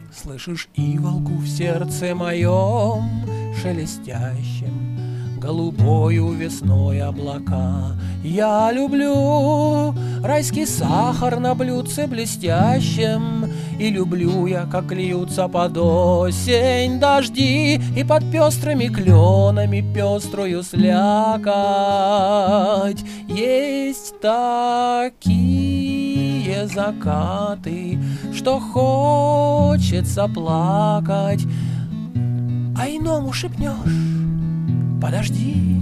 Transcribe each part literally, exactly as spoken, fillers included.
Слышишь иволку в сердце моем шелестящем, голубою весной облака? Я люблю райский сахар на блюдце блестящем, и люблю я, как льются под осень дожди, и под пестрыми кленами пеструю слякоть. Есть такие закаты, что хочется плакать, а иному шепнешь: подожди.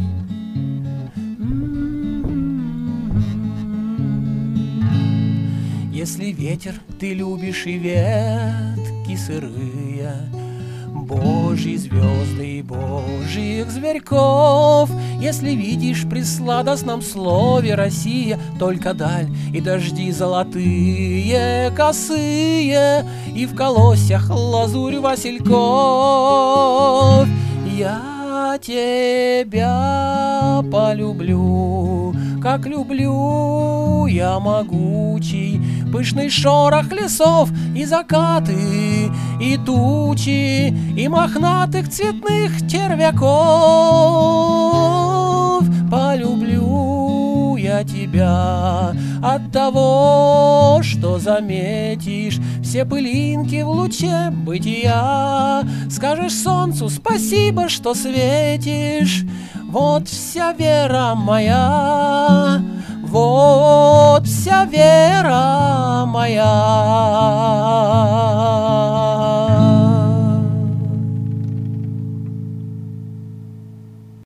Если ветер ты любишь и ветки сырые, Божьи звезды и божьих зверьков, если видишь при сладостном слове Россия только даль и дожди золотые, косые, и в колосьях лазурь васильков, я тебя полюблю, как люблю я могучий пышный шорох лесов и закаты, и тучи, и мохнатых цветных червяков. Полюблю я тебя от того, что заметишь все пылинки в луче бытия, скажешь солнцу спасибо, что светишь. Вот вся вера моя, вот вся вера моя.